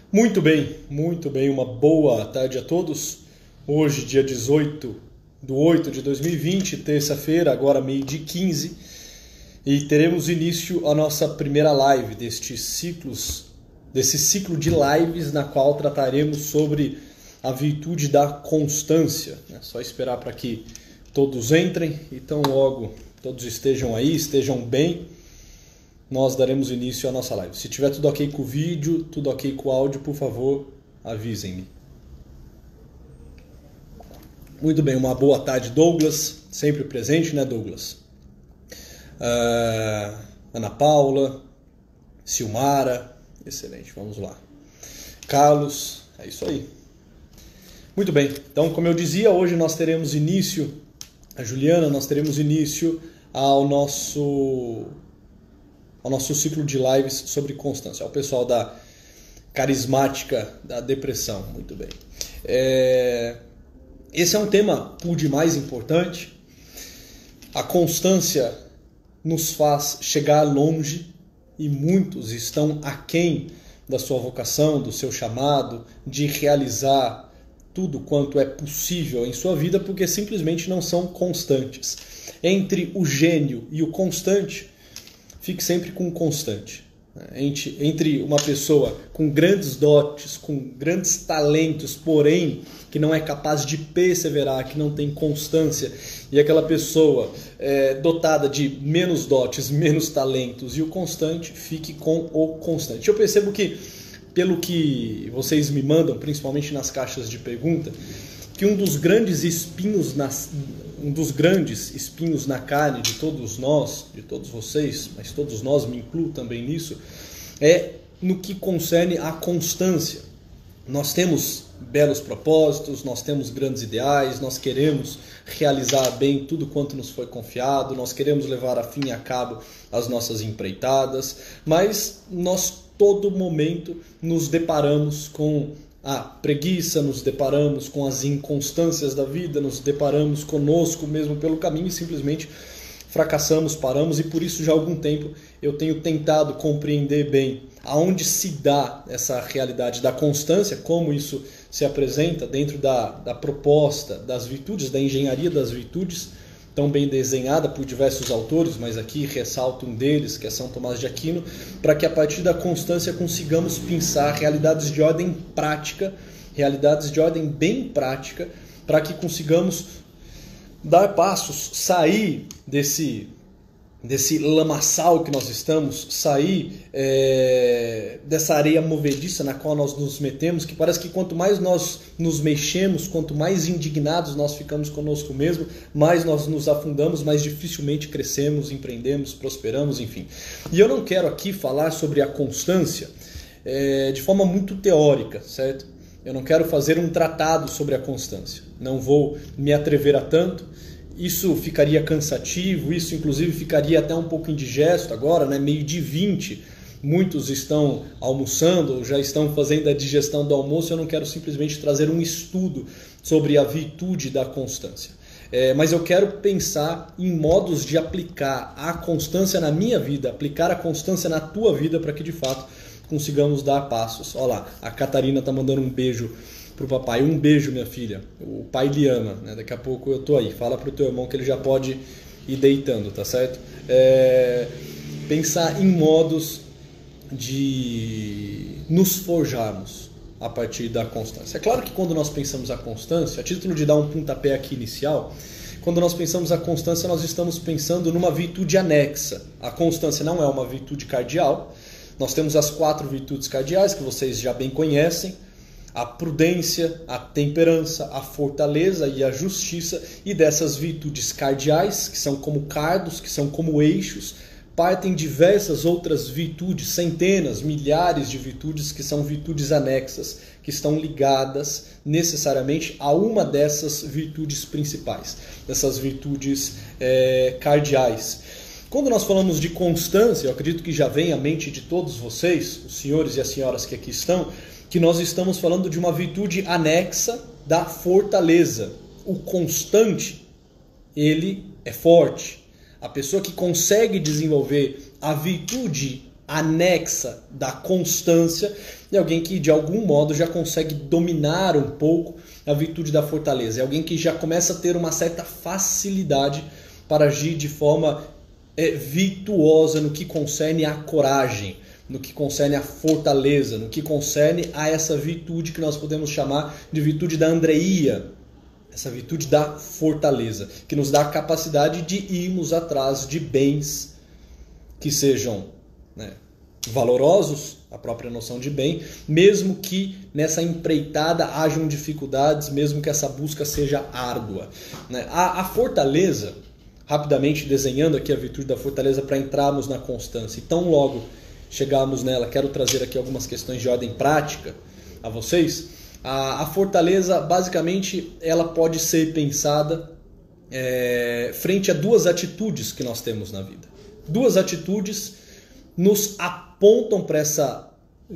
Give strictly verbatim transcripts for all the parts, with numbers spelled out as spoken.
Muito bem, muito bem, uma boa tarde a todos. Hoje, dia dezoito de oito de dois mil e vinte, terça-feira, agora meio-dia e quinze, e teremos início a nossa primeira live destes ciclos, desse ciclo de lives na qual trataremos sobre a virtude da constância. É só esperar para que todos entrem, então logo todos estejam aí, estejam bem. Nós daremos início à nossa live. Se tiver tudo ok com o vídeo, tudo ok com o áudio, por favor, avisem-me. Muito bem, uma boa tarde, Douglas, sempre presente, né, Douglas? Uh, Ana Paula, Silmara, excelente, vamos lá. Carlos, é isso aí. Muito bem, então, como eu dizia, hoje nós teremos início, a Juliana, nós teremos início ao nosso... ao nosso ciclo de lives sobre constância, ao pessoal da carismática da depressão. Muito bem. É... Esse é um tema por demais importante. A constância nos faz chegar longe e muitos estão aquém da sua vocação, do seu chamado, de realizar tudo quanto é possível em sua vida porque simplesmente não são constantes. Entre o gênio e o constante, fique sempre com o constante. Entre uma pessoa com grandes dotes, com grandes talentos, porém que não é capaz de perseverar, que não tem constância, e aquela pessoa é, dotada de menos dotes, menos talentos e o constante, fique com o constante. Eu percebo que, pelo que vocês me mandam, principalmente nas caixas de pergunta, que um dos grandes espinhos nas um dos grandes espinhos na carne de todos nós, de todos vocês, mas todos nós, me incluo também nisso, é no que concerne à constância. Nós temos belos propósitos, nós temos grandes ideais, nós queremos realizar bem tudo quanto nos foi confiado, nós queremos levar a fim e a cabo as nossas empreitadas, mas nós todo momento nos deparamos com a preguiça, nos deparamos com as inconstâncias da vida, nos deparamos conosco mesmo pelo caminho e simplesmente fracassamos, paramos, e por isso já há algum tempo eu tenho tentado compreender bem aonde se dá essa realidade da constância, como isso se apresenta dentro da, da proposta das virtudes, da engenharia das virtudes, tão bem desenhada por diversos autores, mas aqui ressalto um deles, que é São Tomás de Aquino, para que a partir da constância consigamos pensar realidades de ordem prática, realidades de ordem bem prática, para que consigamos dar passos, sair desse, desse lamaçal que nós estamos, sair é, dessa areia movediça na qual nós nos metemos, que parece que quanto mais nós nos mexemos, quanto mais indignados nós ficamos conosco mesmo, mais nós nos afundamos, mais dificilmente crescemos, empreendemos, prosperamos, enfim. E eu não quero aqui falar sobre a constância é, de forma muito teórica, certo? Eu não quero fazer um tratado sobre a constância, não vou me atrever a tanto. Isso ficaria cansativo, isso inclusive ficaria até um pouco indigesto agora, né? meio de vinte, muitos estão almoçando, já estão fazendo a digestão do almoço. Eu não quero simplesmente trazer um estudo sobre a virtude da constância. É, mas eu quero pensar em modos de aplicar a constância na minha vida, aplicar a constância na tua vida, para que de fato consigamos dar passos. Olha lá, a Catarina está mandando um beijo pro papai. Um beijo, minha filha. O pai lhe ama, né? Daqui a pouco eu tô aí. Fala pro teu irmão que ele já pode ir deitando, tá certo? É... Pensar em modos de nos forjarmos a partir da constância. É claro que quando nós pensamos a constância, a título de dar um pontapé aqui inicial, quando nós pensamos a constância, nós estamos pensando numa virtude anexa. A constância não é uma virtude cardial. Nós temos as quatro virtudes cardeais que vocês já bem conhecem: a prudência, a temperança, a fortaleza e a justiça. E dessas virtudes cardeais, que são como cardos, que são como eixos, partem diversas outras virtudes, centenas, milhares de virtudes que são virtudes anexas, que estão ligadas necessariamente a uma dessas virtudes principais, dessas virtudes é, cardeais. Quando nós falamos de constância, eu acredito que já vem à mente de todos vocês, os senhores e as senhoras que aqui estão, que nós estamos falando de uma virtude anexa da fortaleza. O constante, ele é forte. A pessoa que consegue desenvolver a virtude anexa da constância e alguém que de algum modo já consegue dominar um pouco a virtude da fortaleza. É alguém que já começa a ter uma certa facilidade para agir de forma é, virtuosa no que concerne à coragem, no que concerne à fortaleza, no que concerne a essa virtude que nós podemos chamar de virtude da andreia, essa virtude da fortaleza, que nos dá a capacidade de irmos atrás de bens que sejam, né, valorosos, a própria noção de bem, mesmo que nessa empreitada hajam dificuldades, mesmo que essa busca seja árdua. Né? A, a fortaleza, rapidamente desenhando aqui a virtude da fortaleza para entrarmos na constância, e tão logo chegarmos nela, quero trazer aqui algumas questões de ordem prática a vocês. A, a fortaleza, basicamente, ela pode ser pensada é, frente a duas atitudes que nós temos na vida. Duas atitudes nos apontam para essa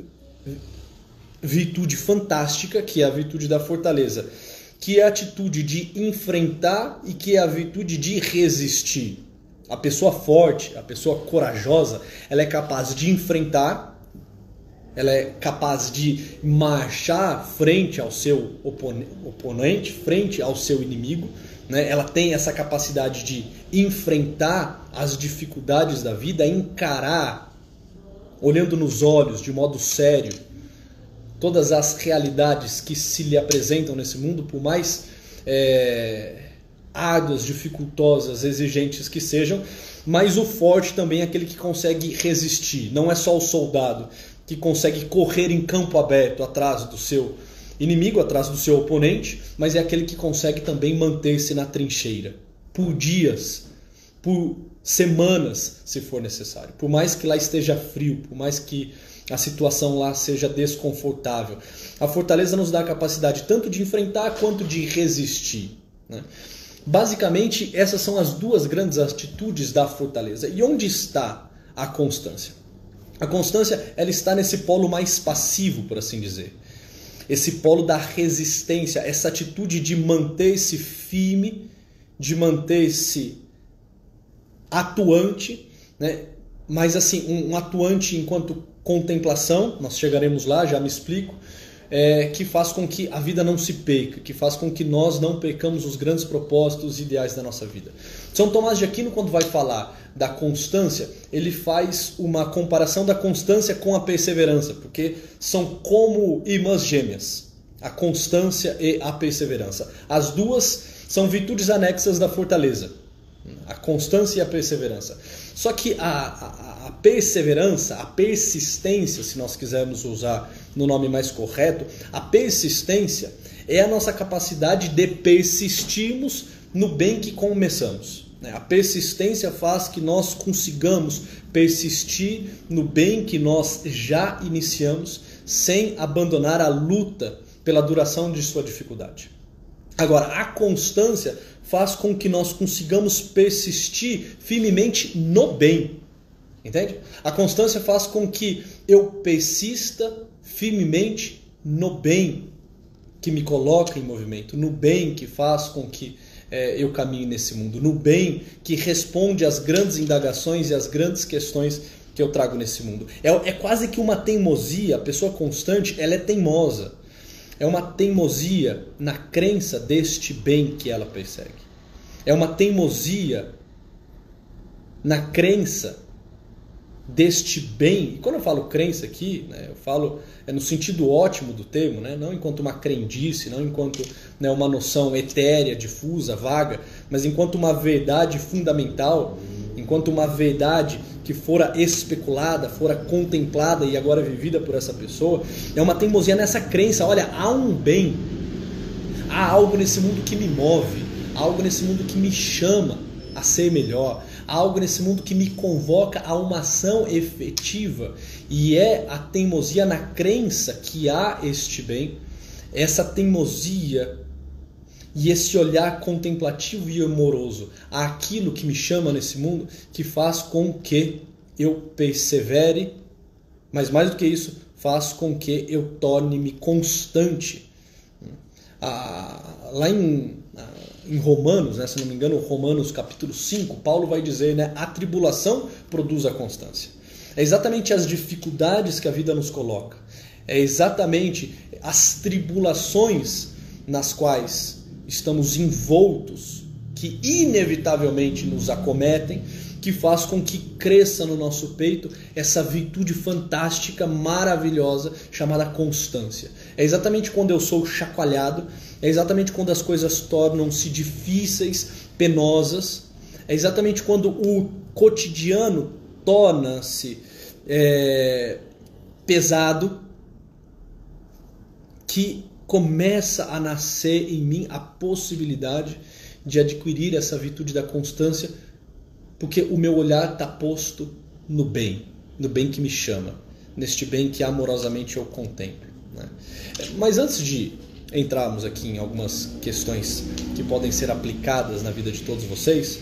virtude fantástica, que é a virtude da fortaleza, que é a atitude de enfrentar e que é a virtude de resistir. A pessoa forte, a pessoa corajosa, ela é capaz de enfrentar, ela é capaz de marchar frente ao seu oponente, frente ao seu inimigo, né? Ela tem essa capacidade de enfrentar as dificuldades da vida, encarar, olhando nos olhos, de modo sério, todas as realidades que se lhe apresentam nesse mundo, por mais é, árduas, dificultosas, exigentes que sejam, mas o forte também é aquele que consegue resistir. Não é só o soldado que consegue correr em campo aberto atrás do seu inimigo, atrás do seu oponente, mas é aquele que consegue também manter-se na trincheira por dias, por semanas, se for necessário. Por mais que lá esteja frio, por mais que a situação lá seja desconfortável. A fortaleza nos dá a capacidade tanto de enfrentar quanto de resistir, né? Basicamente, essas são as duas grandes atitudes da fortaleza. E onde está a constância? A constância, ela está nesse polo mais passivo, por assim dizer. Esse polo da resistência, essa atitude de manter-se firme, de manter-se atuante, né? Mas assim, um, um atuante enquanto contemplação, nós chegaremos lá, já me explico, é, que faz com que a vida não se perca, que faz com que nós não percamos os grandes propósitos e ideais da nossa vida. São Tomás de Aquino, quando vai falar da constância, ele faz uma comparação da constância com a perseverança, porque são como irmãs gêmeas, a constância e a perseverança. As duas são virtudes anexas da fortaleza, a constância e a perseverança. Só que a, a, a perseverança, a persistência, se nós quisermos usar no nome mais correto, a persistência é a nossa capacidade de persistirmos no bem que começamos. A persistência faz que nós consigamos persistir no bem que nós já iniciamos, sem abandonar a luta pela duração de sua dificuldade. Agora, a constância faz com que nós consigamos persistir firmemente no bem. Entende? A constância faz com que eu persista firmemente no bem que me coloca em movimento, no bem que faz com que é, eu caminhe nesse mundo, no bem que responde às grandes indagações e às grandes questões que eu trago nesse mundo. É, é quase que uma teimosia. A pessoa constante, ela é teimosa. É uma teimosia na crença deste bem que ela persegue. É uma teimosia na crença deste bem. E quando eu falo crença aqui, né, eu falo é no sentido ótimo do termo, né, não enquanto uma crendice, não enquanto, né, uma noção etérea, difusa, vaga, mas enquanto uma verdade fundamental, enquanto uma verdade que fora especulada, fora contemplada e agora vivida por essa pessoa. É uma teimosia nessa crença. Olha, há um bem, há algo nesse mundo que me move, há algo nesse mundo que me chama a ser melhor, há algo nesse mundo que me convoca a uma ação efetiva, e é a teimosia na crença que há este bem, essa teimosia e esse olhar contemplativo e amoroso àquilo que me chama nesse mundo, que faz com que eu persevere, mas mais do que isso, faz com que eu torne-me constante. Ah, lá em, em Romanos, né, se não me engano, Romanos capítulo cinco, Paulo vai dizer, né, a tribulação produz a constância. É exatamente as dificuldades que a vida nos coloca. É exatamente as tribulações nas quais estamos envoltos, que inevitavelmente nos acometem, que faz com que cresça no nosso peito essa virtude fantástica, maravilhosa, chamada constância. É exatamente quando eu sou chacoalhado, é exatamente quando as coisas tornam-se difíceis, penosas, é exatamente quando o cotidiano torna-se é, pesado, que começa a nascer em mim a possibilidade de adquirir essa virtude da constância, porque o meu olhar está posto no bem, no bem que me chama, neste bem que amorosamente eu contemplo, né? Mas antes de entrarmos aqui em algumas questões que podem ser aplicadas na vida de todos vocês,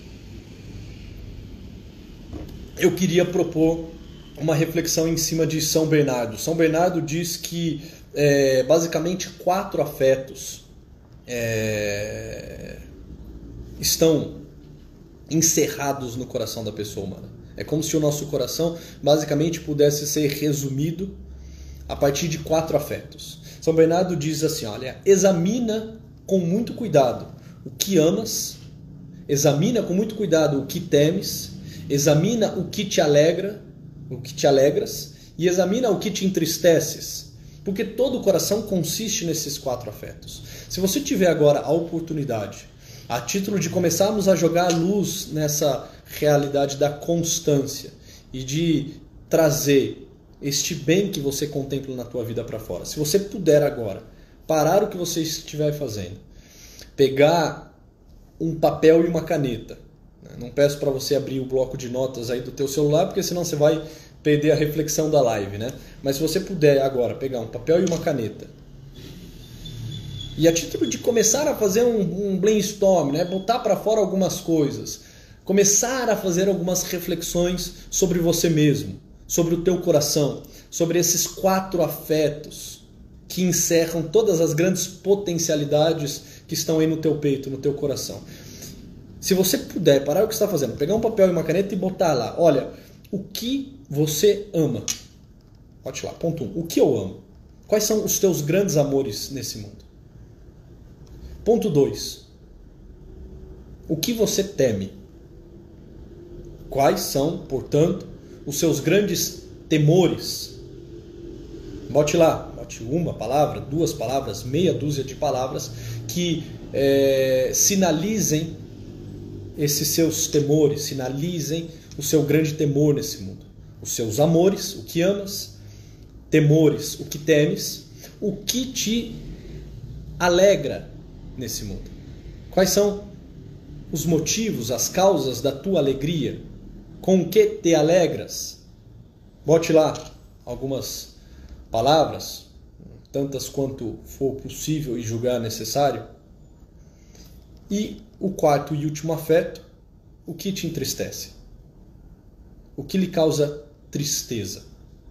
eu queria propor uma reflexão em cima de São Bernardo. São Bernardo diz que é, basicamente quatro afetos é, estão encerrados no coração da pessoa humana. É como se o nosso coração basicamente pudesse ser resumido a partir de quatro afetos. São Bernardo diz assim, olha, examina com muito cuidado o que amas, examina com muito cuidado o que temes, examina o que te alegra, o que te alegras, e examina o que te entristeces, porque todo o coração consiste nesses quatro afetos. Se você tiver agora a oportunidade, a título de começarmos a jogar luz nessa realidade da constância e de trazer este bem que você contempla na tua vida para fora, se você puder agora parar o que você estiver fazendo, pegar um papel e uma caneta, não peço para você abrir o bloco de notas aí do teu celular, porque senão você vai perder a reflexão da live, né? Mas se você puder agora pegar um papel e uma caneta e a título de começar a fazer um, um brainstorm, né? Botar para fora algumas coisas, começar a fazer algumas reflexões sobre você mesmo, sobre o teu coração, sobre esses quatro afetos que encerram todas as grandes potencialidades que estão aí no teu peito, no teu coração. Se você puder parar o que está fazendo, pegar um papel e uma caneta e botar lá, olha, o que você ama? Bote lá, ponto um. O que eu amo? Quais são os teus grandes amores nesse mundo? Ponto dois. O que você teme? Quais são, portanto, os seus grandes temores? Bote lá, bote uma palavra, duas palavras, meia dúzia de palavras que é, sinalizem esses seus temores, sinalizem o seu grande temor nesse mundo. Os seus amores, o que amas, temores, o que temes, o que te alegra nesse mundo. Quais são os motivos, as causas da tua alegria? Com o que te alegras? Bote lá algumas palavras, tantas quanto for possível e julgar necessário. E o quarto e último afeto, o que te entristece? O que lhe causa tristeza?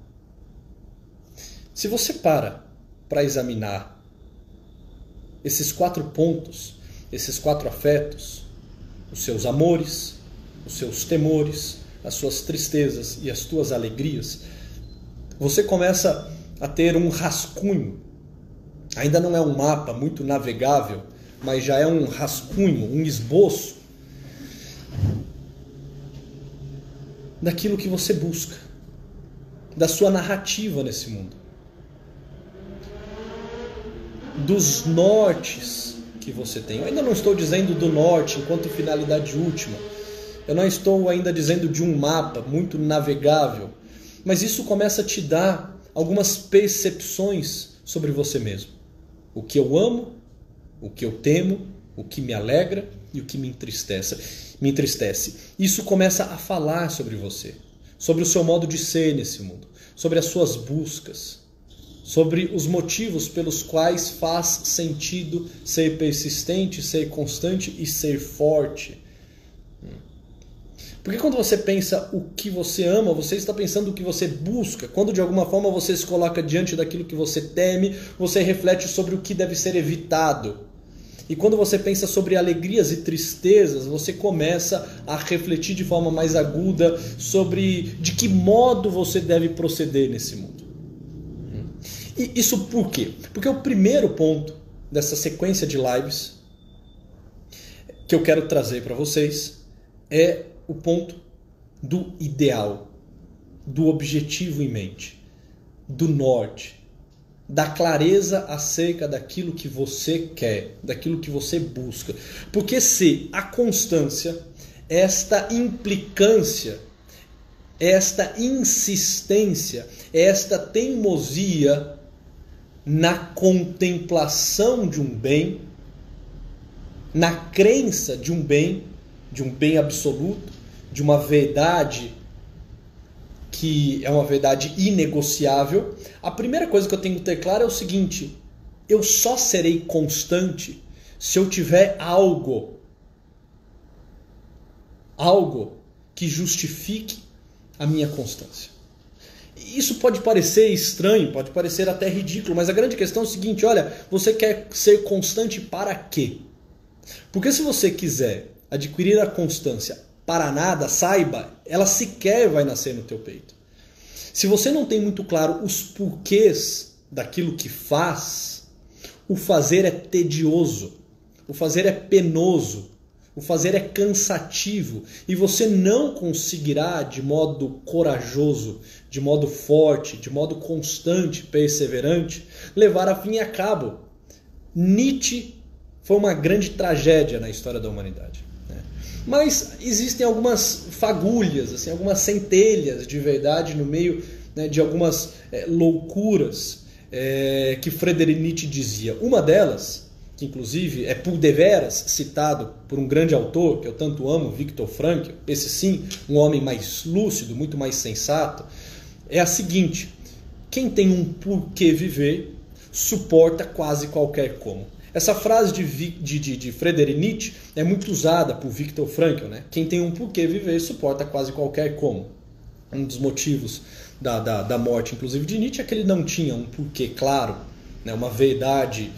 Se você para para examinar esses quatro pontos, esses quatro afetos, os seus amores, os seus temores, as suas tristezas e as tuas alegrias, você começa a ter um rascunho. Ainda não é um mapa muito navegável, mas já é um rascunho, um esboço daquilo que você busca, da sua narrativa nesse mundo, dos nortes que você tem. Eu ainda não estou dizendo do norte enquanto finalidade última, eu não estou ainda dizendo de um mapa muito navegável, mas isso começa a te dar algumas percepções sobre você mesmo. O que eu amo, o que eu temo, o que me alegra e o que me entristece. Me entristece. Isso começa a falar sobre você, sobre o seu modo de ser nesse mundo, sobre as suas buscas, sobre os motivos pelos quais faz sentido ser persistente, ser constante e ser forte. Porque quando você pensa o que você ama, você está pensando o que você busca. Quando de alguma forma você se coloca diante daquilo que você teme, você reflete sobre o que deve ser evitado. E quando você pensa sobre alegrias e tristezas, você começa a refletir de forma mais aguda sobre de que modo você deve proceder nesse mundo. E isso por quê? Porque o primeiro ponto dessa sequência de lives que eu quero trazer para vocês é o ponto do ideal, do objetivo em mente, do norte, da clareza acerca daquilo que você quer, daquilo que você busca. Porque se a constância, esta implicância, esta insistência, esta teimosia na contemplação de um bem, na crença de um bem, de um bem absoluto, de uma verdade que é uma verdade inegociável, a primeira coisa que eu tenho que ter claro é o seguinte: eu só serei constante se eu tiver algo, algo que justifique a minha constância. Isso pode parecer estranho, pode parecer até ridículo, mas a grande questão é o seguinte: olha, você quer ser constante para quê? Porque se você quiser adquirir a constância para nada, saiba, ela sequer vai nascer no teu peito. Se você não tem muito claro os porquês daquilo que faz, o fazer é tedioso, o fazer é penoso, o fazer é cansativo e você não conseguirá de modo corajoso, de modo forte, de modo constante, perseverante, levar a fim e a cabo. Nietzsche foi uma grande tragédia na história da humanidade. Mas existem algumas fagulhas, assim, algumas centelhas de verdade no meio, né, de algumas é, loucuras é, que Friedrich Nietzsche dizia. Uma delas, que inclusive é por deveras citado por um grande autor que eu tanto amo, Viktor Frankl, esse sim, um homem mais lúcido, muito mais sensato, é a seguinte: quem tem um porquê viver suporta quase qualquer como. Essa frase de, de, de, de Friedrich Nietzsche é muito usada por Viktor Frankl, né? Quem tem um porquê viver suporta quase qualquer como. Um dos motivos da, da, da morte, inclusive, de Nietzsche é que ele não tinha um porquê claro, né? Uma verdade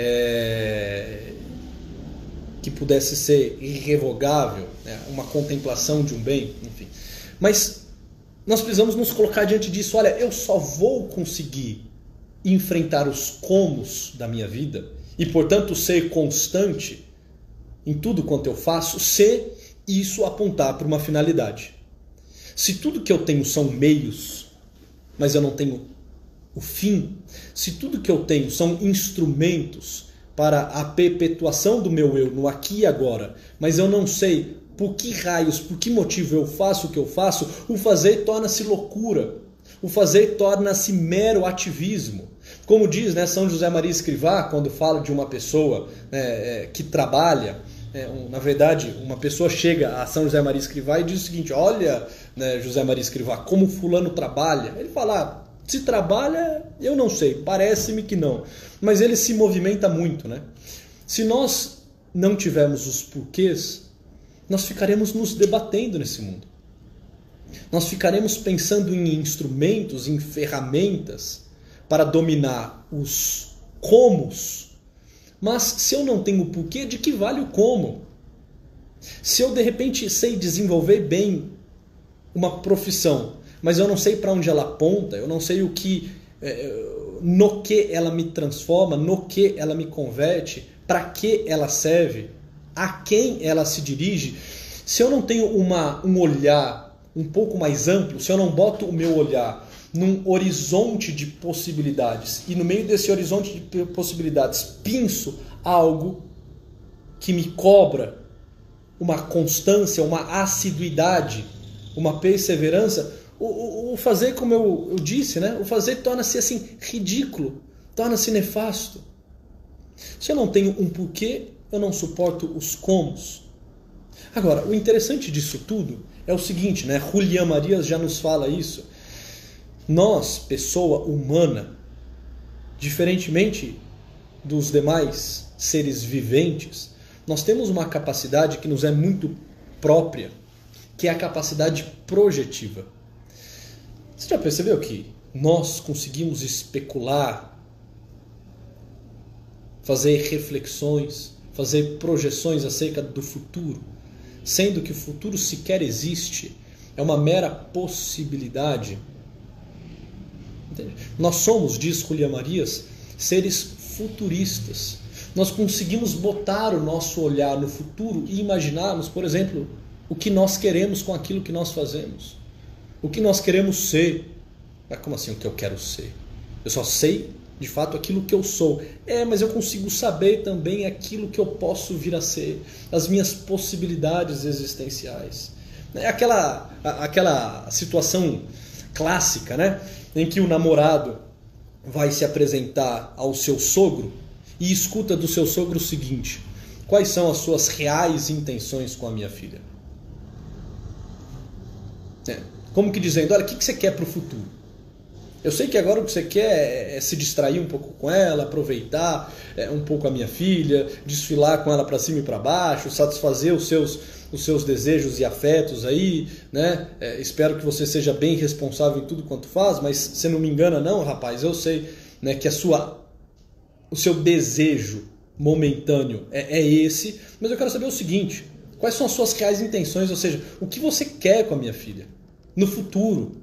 é, que pudesse ser irrevogável, né? Uma contemplação de um bem, enfim. Mas nós precisamos nos colocar diante disso. Olha, eu só vou conseguir enfrentar os comos da minha vida e, portanto, ser constante em tudo quanto eu faço, se isso apontar para uma finalidade. Se tudo que eu tenho são meios, mas eu não tenho o fim, se tudo que eu tenho são instrumentos para a perpetuação do meu eu no aqui e agora, mas eu não sei por que raios, por que motivo eu faço o que eu faço, o fazer torna-se loucura, o fazer torna-se mero ativismo. Como diz, né, São José Maria Escrivá, quando fala de uma pessoa né, é, que trabalha, é, um, na verdade, uma pessoa chega a São José Maria Escrivá e diz o seguinte: olha, né, José Maria Escrivá, como fulano trabalha. Ele fala: ah, se trabalha, eu não sei, parece-me que não. Mas ele se movimenta muito, né? Se nós não tivermos os porquês, nós ficaremos nos debatendo nesse mundo. Nós ficaremos pensando em instrumentos, em ferramentas para dominar os comos. Mas se eu não tenho o porquê, de que vale o como? Se eu de repente sei desenvolver bem uma profissão, mas eu não sei para onde ela aponta, eu não sei o que, no que ela me transforma, no que ela me converte, para que ela serve, a quem ela se dirige, se eu não tenho uma, um olhar um pouco mais amplo, se eu não boto o meu olhar num horizonte de possibilidades e no meio desse horizonte de possibilidades pinço algo que me cobra uma constância, uma assiduidade, uma perseverança, o, o, o fazer, como eu, eu disse, né? O fazer torna-se assim ridículo, torna-se nefasto. Se eu não tenho um porquê, eu não suporto os comos. Agora, o interessante disso tudo é o seguinte, né? Julián Marias já nos fala isso. Nós, pessoa humana, diferentemente dos demais seres viventes, nós temos uma capacidade que nos é muito própria, que é a capacidade projetiva. Você já percebeu que nós conseguimos especular, fazer reflexões, fazer projeções acerca do futuro, sendo que o futuro sequer existe, é uma mera possibilidade. Entende? Nós somos, diz Julián Marías, seres futuristas. Nós conseguimos botar o nosso olhar no futuro e imaginarmos, por exemplo, o que nós queremos com aquilo que nós fazemos. O que nós queremos ser. Mas como assim o que eu quero ser? Eu só sei, de fato, aquilo que eu sou. É, mas eu consigo saber também aquilo que eu posso vir a ser. As minhas possibilidades existenciais. É aquela, aquela situação clássica, né? Em que o namorado vai se apresentar ao seu sogro e escuta do seu sogro o seguinte: quais são as suas reais intenções com a minha filha? É, como que dizendo, olha, o que você quer para o futuro? Eu sei que agora o que você quer é se distrair um pouco com ela, aproveitar um pouco a minha filha, desfilar com ela para cima e para baixo, satisfazer os seus, os seus desejos e afetos aí, né? É, espero que você seja bem responsável em tudo quanto faz, mas você não me engana não, rapaz, eu sei, né, que a sua, o seu desejo momentâneo é, é esse, mas eu quero saber o seguinte: quais são as suas reais intenções, ou seja, o que você quer com a minha filha no futuro?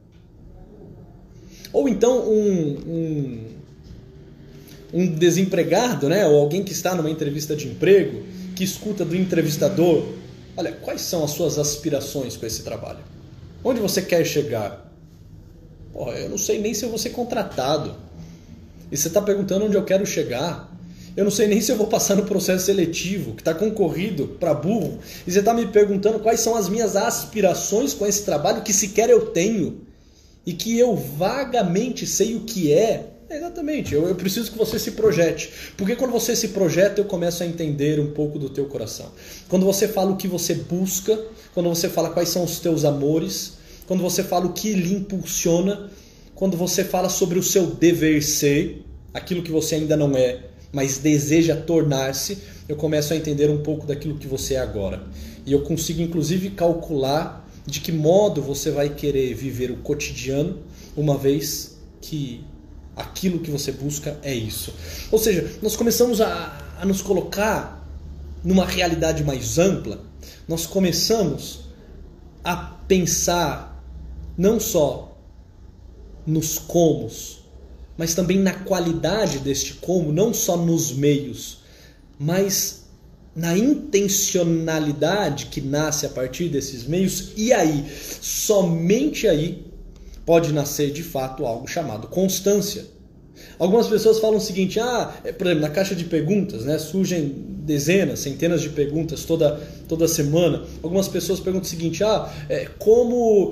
Ou então um, um, um desempregado, né? Ou alguém que está numa entrevista de emprego, que escuta do entrevistador: olha, quais são as suas aspirações com esse trabalho? Onde você quer chegar? Porra, eu não sei nem se eu vou ser contratado. E você está perguntando onde eu quero chegar. Eu não sei nem se eu vou passar no processo seletivo, que está concorrido para burro. E você está me perguntando quais são as minhas aspirações com esse trabalho que sequer eu tenho. E que eu vagamente sei o que é. É exatamente, eu, eu preciso que você se projete. Porque quando você se projeta, eu começo a entender um pouco do teu coração. Quando você fala o que você busca, quando você fala quais são os teus amores, quando você fala o que lhe impulsiona, quando você fala sobre o seu dever ser, aquilo que você ainda não é, mas deseja tornar-se, eu começo a entender um pouco daquilo que você é agora. E eu consigo inclusive calcular de que modo você vai querer viver o cotidiano, uma vez que aquilo que você busca é isso. Ou seja, nós começamos a, a nos colocar numa realidade mais ampla, nós começamos a pensar não só nos comos, mas também na qualidade deste como, não só nos meios, mas na intencionalidade que nasce a partir desses meios. E aí, somente aí, pode nascer de fato algo chamado constância. Algumas pessoas falam o seguinte: ah, por exemplo, na caixa de perguntas, né, surgem dezenas, centenas de perguntas toda, toda semana. Algumas pessoas perguntam o seguinte: ah, é, como,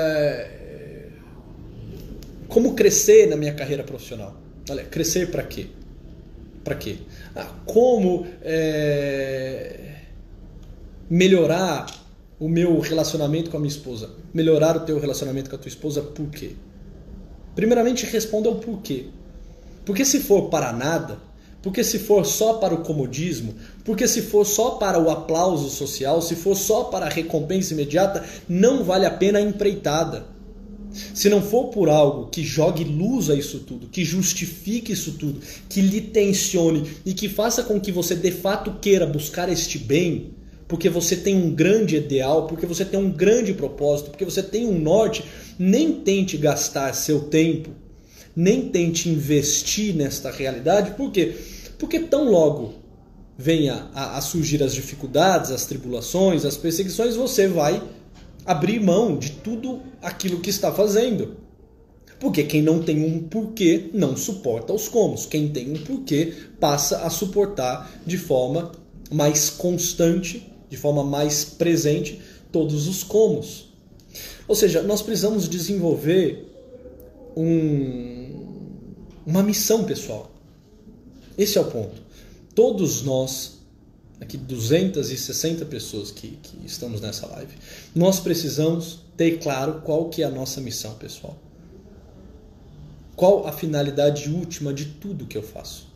é, como crescer na minha carreira profissional? Olha, crescer para quê? Para quê? Ah, como é, melhorar o meu relacionamento com a minha esposa? Melhorar o teu relacionamento com a tua esposa por quê? Primeiramente, responda o porquê. Porque se for para nada, porque se for só para o comodismo, porque se for só para o aplauso social, se for só para a recompensa imediata, não vale a pena a empreitada. Se não for por algo que jogue luz a isso tudo, que justifique isso tudo, que lhe tensione e que faça com que você de fato queira buscar este bem, porque você tem um grande ideal, porque você tem um grande propósito, porque você tem um norte, nem tente gastar seu tempo, nem tente investir nesta realidade. Por quê? Porque tão logo venha a, a surgir as dificuldades, as tribulações, as perseguições, você vai abrir mão de tudo aquilo que está fazendo. Porque quem não tem um porquê não suporta os comos. Quem tem um porquê passa a suportar de forma mais constante, de forma mais presente, todos os comos. Ou seja, nós precisamos desenvolver um, uma missão pessoal. Esse é o ponto. Todos nós, aqui duzentas e sessenta pessoas que, que estamos nessa live, nós precisamos ter claro qual que é a nossa missão pessoal. Qual a finalidade última de tudo que eu faço?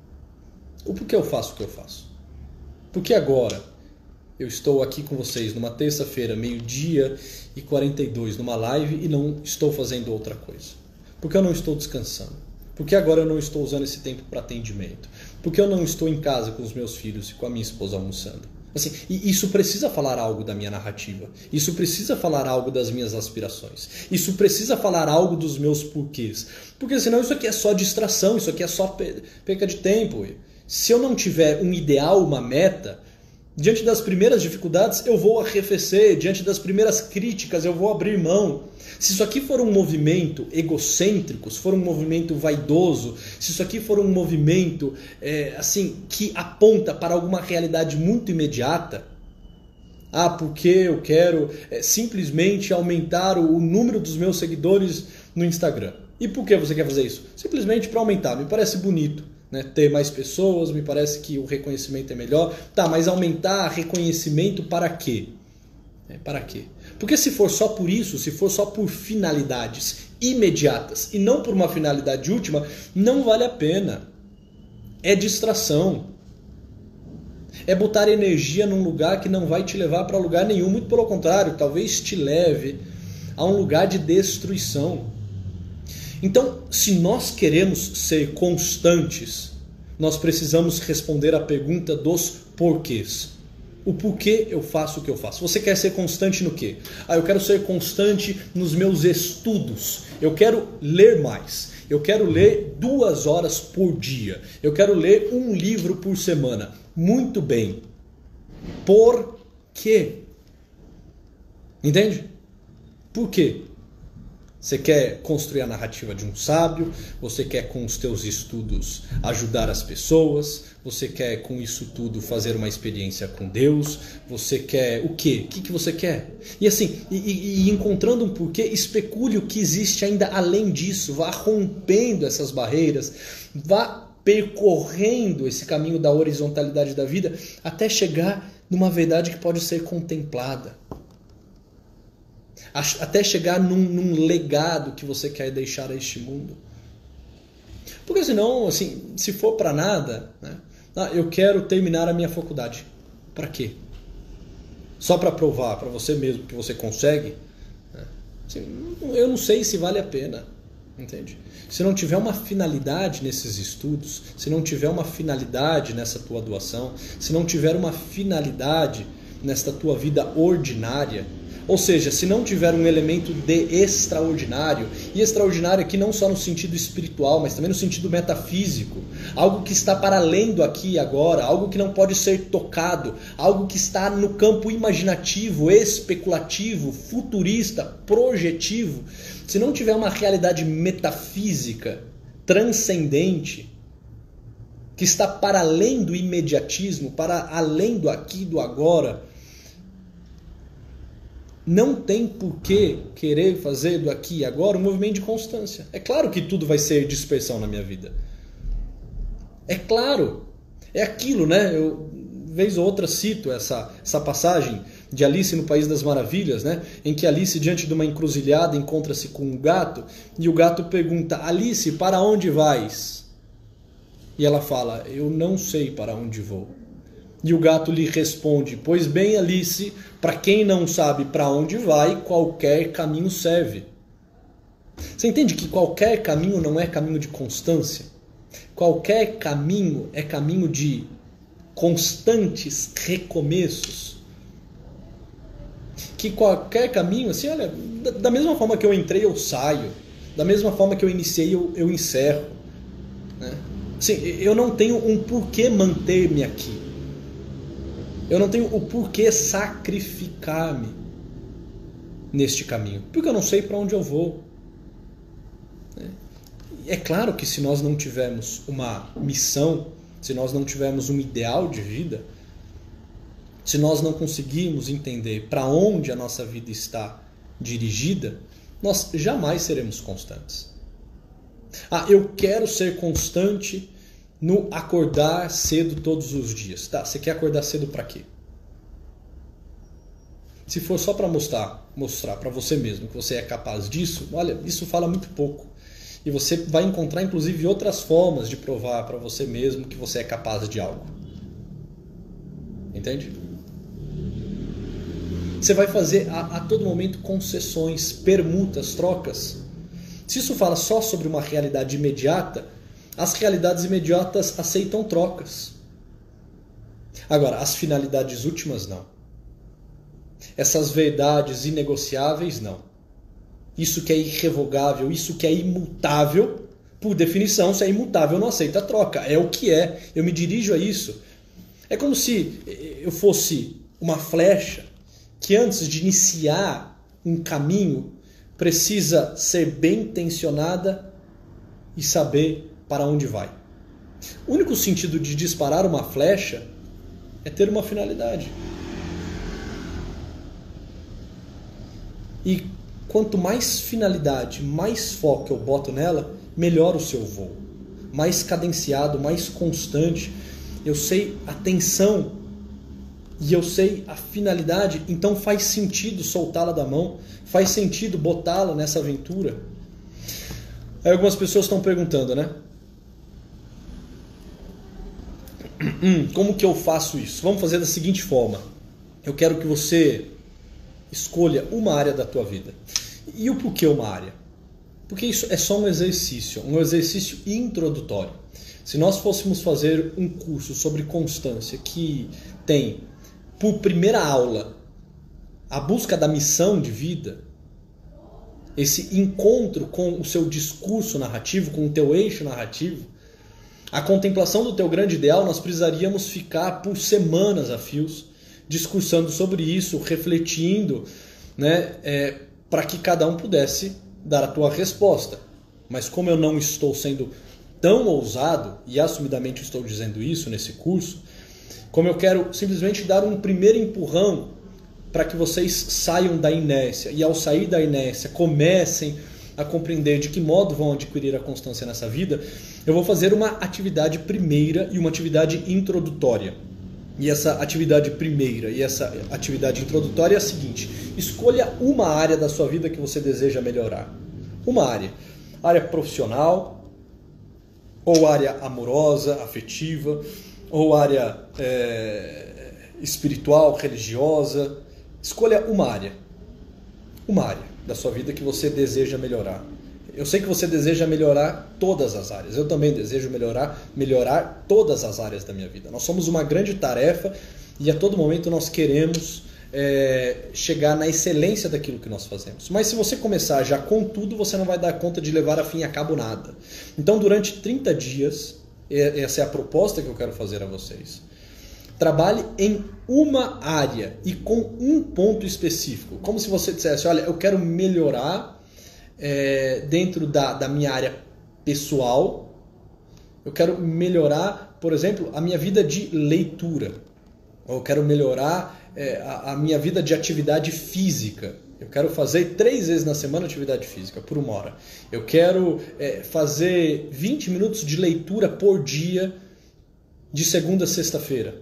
O porquê eu faço o que eu faço? Porque agora eu estou aqui com vocês numa terça-feira, meio-dia e quarenta e dois, numa live, e não estou fazendo outra coisa. Porque eu não estou descansando. Por que agora eu não estou usando esse tempo para atendimento? Por que eu não estou em casa com os meus filhos e com a minha esposa almoçando? Assim, e isso precisa falar algo da minha narrativa. Isso precisa falar algo das minhas aspirações. Isso precisa falar algo dos meus porquês. Porque senão isso aqui é só distração, isso aqui é só perca de tempo. Se eu não tiver um ideal, uma meta, diante das primeiras dificuldades eu vou arrefecer, diante das primeiras críticas eu vou abrir mão. Se isso aqui for um movimento egocêntrico, se for um movimento vaidoso, se isso aqui for um movimento é, assim, que aponta para alguma realidade muito imediata, ah, porque eu quero é, simplesmente aumentar o, o número dos meus seguidores no Instagram. E por que você quer fazer isso? Simplesmente para aumentar, me parece bonito. Né, ter mais pessoas, me parece que o reconhecimento é melhor. Tá, mas aumentar reconhecimento para quê? É, para quê? Porque se for só por isso, se for só por finalidades imediatas e não por uma finalidade última, não vale a pena. É distração. É botar energia num lugar que não vai te levar para lugar nenhum. Muito pelo contrário, talvez te leve a um lugar de destruição. Então, se nós queremos ser constantes, nós precisamos responder à pergunta dos porquês. O porquê eu faço o que eu faço. Você quer ser constante no quê? Ah, eu quero ser constante nos meus estudos. Eu quero ler mais. Eu quero ler duas horas por dia. Eu quero ler um livro por semana. Muito bem. Por quê? Entende? Por quê? Você quer construir a narrativa de um sábio, você quer com os teus estudos ajudar as pessoas, você quer com isso tudo fazer uma experiência com Deus, você quer o quê? O que, que você quer? E assim, e, e, e encontrando um porquê, especule o que existe ainda além disso, vá rompendo essas barreiras, vá percorrendo esse caminho da horizontalidade da vida até chegar numa verdade que pode ser contemplada. Até chegar num, num legado que você quer deixar a este mundo. Porque senão, assim, se for para nada, né? Ah, eu quero terminar a minha faculdade. Para quê? Só para provar para você mesmo que você consegue? Né? Assim, eu não sei se vale a pena. Entende? Se não tiver uma finalidade nesses estudos, se não tiver uma finalidade nessa tua doação, se não tiver uma finalidade nesta tua vida ordinária, ou seja, se não tiver um elemento de extraordinário, e extraordinário aqui não só no sentido espiritual, mas também no sentido metafísico, algo que está para além do aqui e agora, algo que não pode ser tocado, algo que está no campo imaginativo, especulativo, futurista, projetivo, se não tiver uma realidade metafísica, transcendente, que está para além do imediatismo, para além do aqui e do agora, não tem por que querer fazer do aqui e agora um movimento de constância. É claro que tudo vai ser dispersão na minha vida. É claro. É aquilo, né? Eu, vez ou outra, cito essa, essa passagem de Alice no País das Maravilhas, né? Em que Alice, diante de uma encruzilhada, encontra-se com um gato e o gato pergunta: Alice, para onde vais? E ela fala: eu não sei para onde vou. E o gato lhe responde: pois bem, Alice, para quem não sabe para onde vai, qualquer caminho serve. Você entende que qualquer caminho não é caminho de constância? Qualquer caminho é caminho de constantes recomeços. Que qualquer caminho, assim, olha, da mesma forma que eu entrei, eu saio. Da mesma forma que eu iniciei, eu, eu encerro. Né? Assim, eu não tenho um porquê manter-me aqui. Eu não tenho o porquê sacrificar-me neste caminho. Porque eu não sei para onde eu vou. É claro que se nós não tivermos uma missão, se nós não tivermos um ideal de vida, se nós não conseguirmos entender para onde a nossa vida está dirigida, nós jamais seremos constantes. Ah, eu quero ser constante no acordar cedo todos os dias. Tá, você quer acordar cedo para quê? Se for só para mostrar, mostrar para você mesmo que você é capaz disso, olha, isso fala muito pouco. E você vai encontrar, inclusive, outras formas de provar para você mesmo que você é capaz de algo. Entende? Você vai fazer a, a todo momento concessões, permutas, trocas. Se isso fala só sobre uma realidade imediata, as realidades imediatas aceitam trocas. Agora, as finalidades últimas não. Essas verdades inegociáveis não. Isso que é irrevogável, isso que é imutável, por definição, se é imutável, não aceita troca. É o que é. Eu me dirijo a isso. É como se eu fosse uma flecha que antes de iniciar um caminho precisa ser bem intencionada e saber para onde vai. O único sentido de disparar uma flecha é ter uma finalidade. E quanto mais finalidade, mais foco eu boto nela, melhor o seu voo. Mais cadenciado, mais constante. Eu sei a tensão e eu sei a finalidade, então faz sentido soltá-la da mão, faz sentido botá-la nessa aventura. Aí algumas pessoas estão perguntando, né? Como que eu faço isso? Vamos fazer da seguinte forma. Eu quero que você escolha uma área da tua vida. E o porquê uma área? Porque isso é só um exercício, um exercício introdutório. Se nós fôssemos fazer um curso sobre constância que tem por primeira aula a busca da missão de vida, esse encontro com o seu discurso narrativo, com o teu eixo narrativo, a contemplação do teu grande ideal, nós precisaríamos ficar por semanas a fios discursando sobre isso, refletindo, né, é, para que cada um pudesse dar a tua resposta. Mas como eu não estou sendo tão ousado, e assumidamente estou dizendo isso nesse curso, como eu quero simplesmente dar um primeiro empurrão para que vocês saiam da inércia, e ao sair da inércia comecem a compreender de que modo vão adquirir a constância nessa vida, eu vou fazer uma atividade primeira e uma atividade introdutória. E essa atividade primeira e essa atividade introdutória é a seguinte: escolha uma área da sua vida que você deseja melhorar. Uma área. Área profissional, ou área amorosa, afetiva, ou área é, espiritual, religiosa. Escolha uma área. Uma área da sua vida que você deseja melhorar. Eu sei que você deseja melhorar todas as áreas. Eu também desejo melhorar, melhorar todas as áreas da minha vida. Nós somos uma grande tarefa e a todo momento nós queremos é, chegar na excelência daquilo que nós fazemos. Mas se você começar já com tudo, você não vai dar conta de levar a fim a cabo nada. Então, durante trinta dias, essa é a proposta que eu quero fazer a vocês. Trabalhe em uma área e com um ponto específico. Como se você dissesse, olha, eu quero melhorar é, dentro da, da minha área pessoal. Eu quero melhorar, por exemplo, a minha vida de leitura. Ou eu quero melhorar é, a, a minha vida de atividade física. Eu quero fazer três vezes na semana atividade física, por uma hora. Eu quero é, fazer vinte minutos de leitura por dia, de segunda a sexta-feira.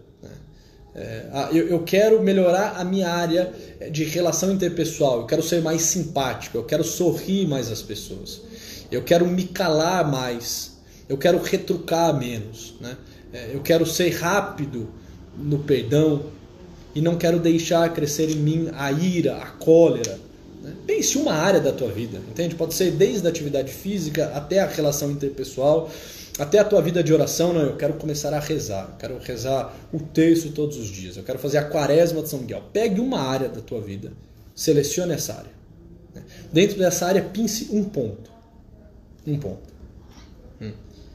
É, eu, eu quero melhorar a minha área de relação interpessoal. Eu quero ser mais simpático. Eu quero sorrir mais às pessoas. Eu quero me calar mais. Eu quero retrucar menos, né? É, eu quero ser rápido no perdão. E não quero deixar crescer em mim a ira, a cólera. Pense uma área da tua vida, entende? Pode ser desde a atividade física até a relação interpessoal, até a tua vida de oração. Não, eu quero começar a rezar, eu quero rezar o terço todos os dias, eu quero fazer a quaresma de São Miguel. Pegue uma área da tua vida, selecione essa área. Dentro dessa área, pince um ponto. Um ponto. Hum.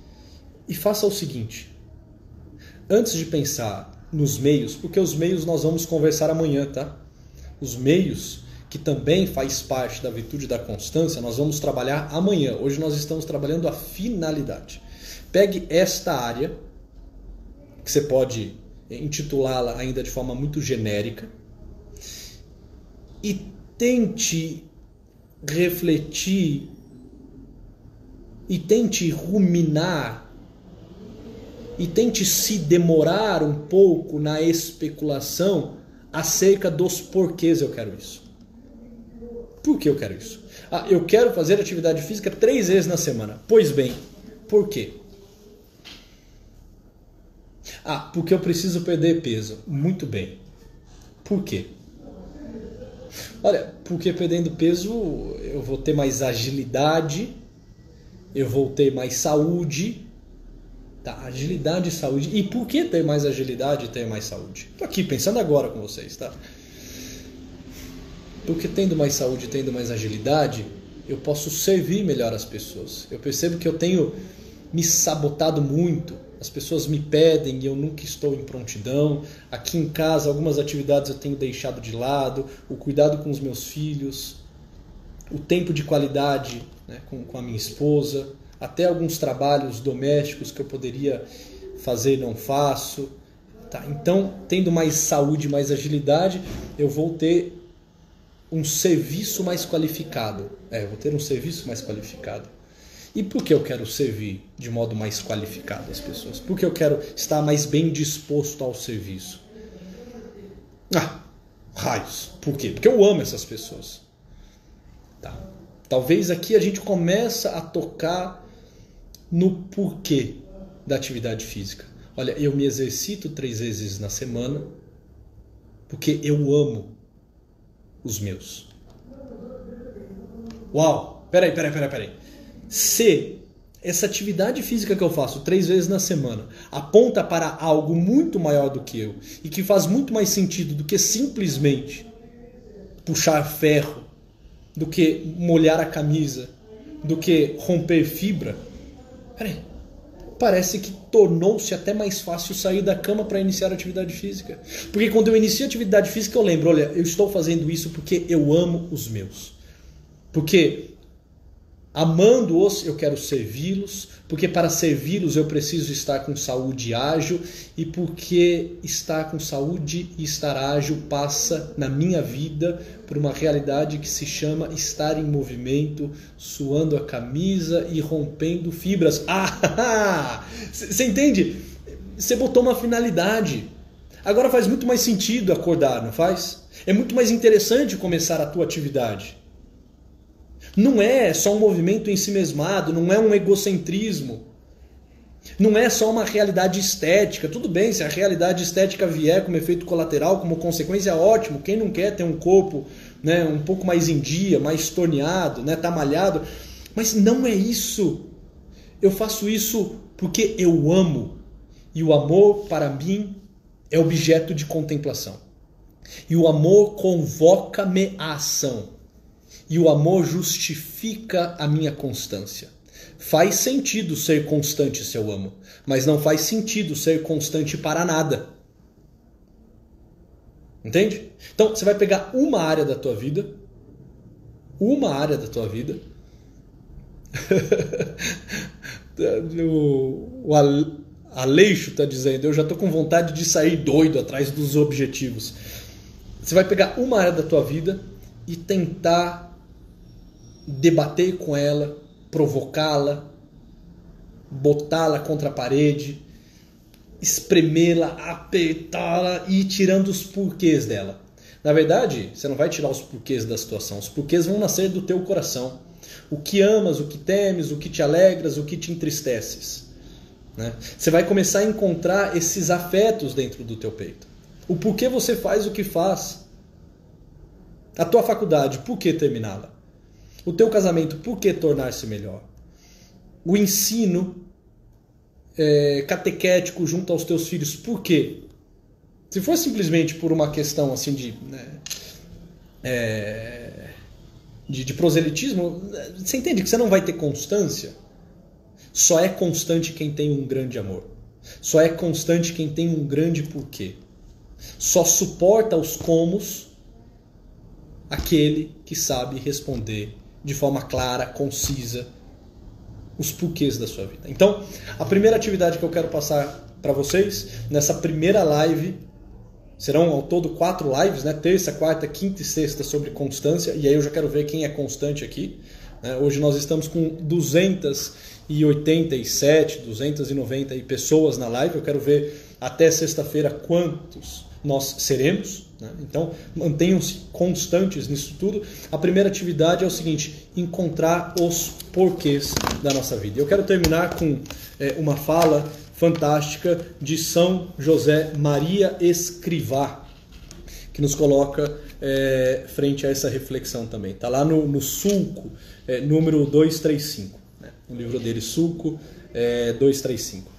E faça o seguinte, antes de pensar nos meios, porque os meios nós vamos conversar amanhã, tá? Os meios, que também faz parte da virtude da constância, nós vamos trabalhar amanhã. Hoje nós estamos trabalhando a finalidade. Pegue esta área, que você pode intitulá-la ainda de forma muito genérica, e tente refletir, e tente ruminar, e tente se demorar um pouco na especulação acerca dos porquês eu quero isso. Por que eu quero isso? Ah, eu quero fazer atividade física três vezes na semana. Pois bem, por quê? Ah, porque eu preciso perder peso. Muito bem. Por quê? Olha, porque perdendo peso eu vou ter mais agilidade eu vou ter mais saúde, tá? Agilidade e saúde. E por que ter mais agilidade e ter mais saúde? Estou aqui pensando agora com vocês, tá? Porque tendo mais saúde e tendo mais agilidade, eu posso servir melhor as pessoas. Eu percebo que eu tenho me sabotado muito. As pessoas me pedem e eu nunca estou em prontidão. Aqui em casa, algumas atividades eu tenho deixado de lado. O cuidado com os meus filhos, o tempo de qualidade, né, com, com a minha esposa, até alguns trabalhos domésticos que eu poderia fazer e não faço. Tá? Então, tendo mais saúde, mais agilidade, eu vou ter um serviço mais qualificado. É, eu vou ter um serviço mais qualificado. E por que eu quero servir de modo mais qualificado as pessoas? Por que eu quero estar mais bem disposto ao serviço? Ah, raios. Por quê? Porque eu amo essas pessoas. Tá. Talvez aqui a gente começa a tocar no porquê da atividade física. Olha, eu me exercito três vezes na semana porque eu amo os meus. Uau! Peraí, peraí, peraí, peraí. Se essa atividade física que eu faço três vezes na semana aponta para algo muito maior do que eu e que faz muito mais sentido do que simplesmente puxar ferro, do que molhar a camisa, do que romper fibra, peraí, parece que tornou-se até mais fácil sair da cama para iniciar a atividade física. Porque quando eu inicio a atividade física eu lembro, olha, eu estou fazendo isso porque eu amo os meus. Porque amando-os, eu quero servi-los, porque para servi-los eu preciso estar com saúde ágil, e porque estar com saúde e estar ágil passa na minha vida por uma realidade que se chama estar em movimento, suando a camisa e rompendo fibras. Ah, você entende? Você botou uma finalidade. Agora faz muito mais sentido acordar, não faz? É muito mais interessante começar a tua atividade. Não é só um movimento em si mesmado, não é um egocentrismo, não é só uma realidade estética. Tudo bem, se a realidade estética vier como efeito colateral, como consequência, ótimo. Quem não quer ter um corpo, né, um pouco mais em dia, mais torneado, né, tá malhado? Mas não é isso. Eu faço isso porque eu amo. E o amor, para mim, é objeto de contemplação. E o amor convoca-me à ação. E o amor justifica a minha constância. Faz sentido ser constante se eu amo, mas não faz sentido ser constante para nada. Entende? Então, você vai pegar uma área da tua vida, uma área da tua vida, o, o Aleixo está dizendo, eu já estou com vontade de sair doido atrás dos objetivos. Você vai pegar uma área da tua vida e tentar debater com ela, provocá-la, botá-la contra a parede, espremê-la, apertá-la e ir tirando os porquês dela. Na verdade, você não vai tirar os porquês da situação. Os porquês vão nascer do teu coração. O que amas, o que temes, o que te alegras, o que te entristeces. Né? Você vai começar a encontrar esses afetos dentro do teu peito. O porquê você faz o que faz. A tua faculdade, por que terminá-la? O teu casamento, por que tornar-se melhor? O ensino é, catequético junto aos teus filhos, por quê? Se for simplesmente por uma questão assim de, né, é, de, de proselitismo, você entende que você não vai ter constância? Só é constante quem tem um grande amor. Só é constante quem tem um grande porquê. Só suporta os comos aquele que sabe responder de forma clara, concisa, os porquês da sua vida. Então, a primeira atividade que eu quero passar para vocês, nessa primeira live, serão ao todo quatro lives, né? Terça, quarta, quinta e sexta sobre constância, e aí eu já quero ver quem é constante aqui. Né? Hoje nós estamos com duzentas e oitenta e sete, duzentas e noventa pessoas na live, eu quero ver até sexta-feira quantos nós seremos, né? Então mantenham-se constantes nisso tudo. A primeira atividade é o seguinte: encontrar os porquês da nossa vida. Eu quero terminar com é, uma fala fantástica de São José Maria Escrivá, que nos coloca é, frente a essa reflexão também. Está lá no, no sulco, é, número duzentos e trinta e cinco. Né? o livro dele, Sulco é, duzentos e trinta e cinco.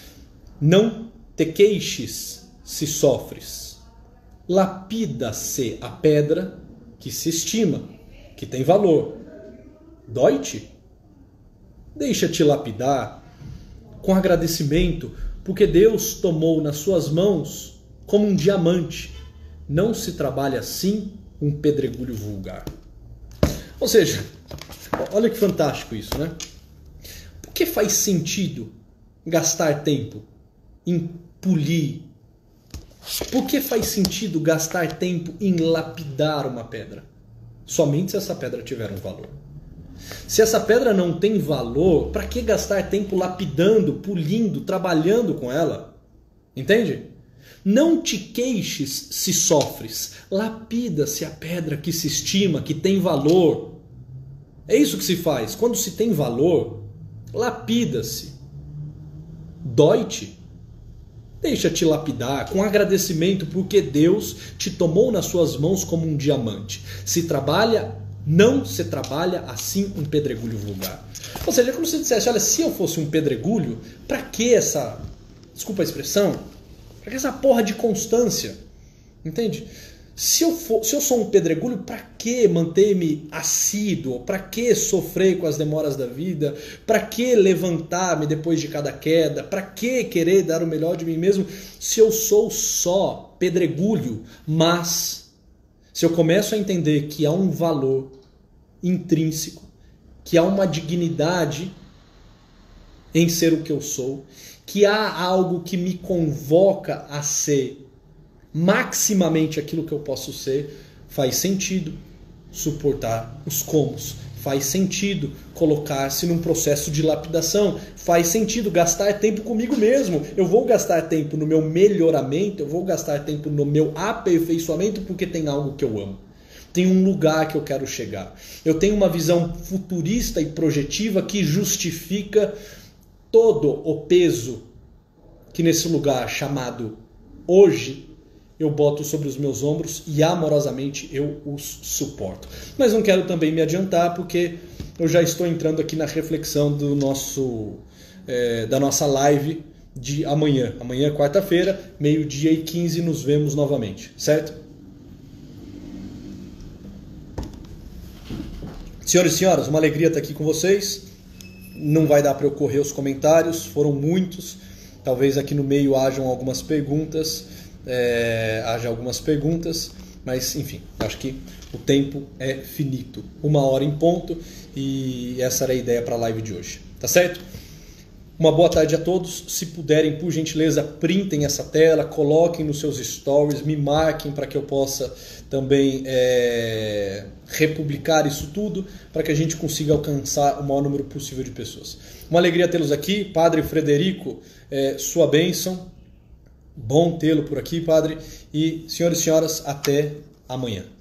Não te queixes se sofres, lapida-se a pedra que se estima, que tem valor. Dói-te? Deixa-te lapidar com agradecimento, porque Deus tomou nas suas mãos como um diamante. Não se trabalha assim um pedregulho vulgar. Ou seja, olha que fantástico isso, né? Por que faz sentido gastar tempo em polir? Por que faz sentido gastar tempo em lapidar uma pedra? Somente se essa pedra tiver um valor. Se essa pedra não tem valor, para que gastar tempo lapidando, polindo, trabalhando com ela? Entende? Não te queixes se sofres. Lapida-se a pedra que se estima, que tem valor. É isso que se faz. Quando se tem valor, lapida-se. Dói-te? Deixa-te lapidar com agradecimento, porque Deus te tomou nas suas mãos como um diamante. Se trabalha, não se trabalha assim um pedregulho vulgar. Ou seja, é como se você dissesse, olha, se eu fosse um pedregulho, para que essa, desculpa a expressão, para que essa porra de constância? Entende? Se eu, for, se eu sou um pedregulho, para que manter-me assíduo? Para que sofrer com as demoras da vida? Para que levantar-me depois de cada queda? Para que querer dar o melhor de mim mesmo? Se eu sou só pedregulho, mas se eu começo a entender que há um valor intrínseco, que há uma dignidade em ser o que eu sou, que há algo que me convoca a ser maximamente aquilo que eu posso ser, faz sentido suportar os comos, faz sentido colocar-se num processo de lapidação, faz sentido gastar tempo comigo mesmo. Eu vou gastar tempo no meu melhoramento, eu vou gastar tempo no meu aperfeiçoamento, porque tem algo que eu amo, tem um lugar que eu quero chegar, eu tenho uma visão futurista e projetiva que justifica todo o peso que nesse lugar chamado hoje eu boto sobre os meus ombros e amorosamente eu os suporto. Mas não quero também me adiantar, porque eu já estou entrando aqui na reflexão do nosso, é, da nossa live de amanhã. Amanhã, quarta-feira, meio-dia e quinze, nos vemos novamente, certo? Senhoras e senhoras, uma alegria estar aqui com vocês. Não vai dar para eu correr os comentários, foram muitos. Talvez aqui no meio hajam algumas perguntas. É, haja algumas perguntas, mas enfim, acho que o tempo é finito, uma hora em ponto, e essa era a ideia para a live de hoje, tá certo? Uma boa tarde a todos. Se puderem, por gentileza, printem essa tela, coloquem nos seus stories, me marquem para que eu possa também é, republicar isso tudo, para que a gente consiga alcançar o maior número possível de pessoas. Uma alegria tê-los aqui. Padre Frederico, é, sua bênção. Bom tê-lo por aqui, Padre. E, senhores e senhoras, até amanhã.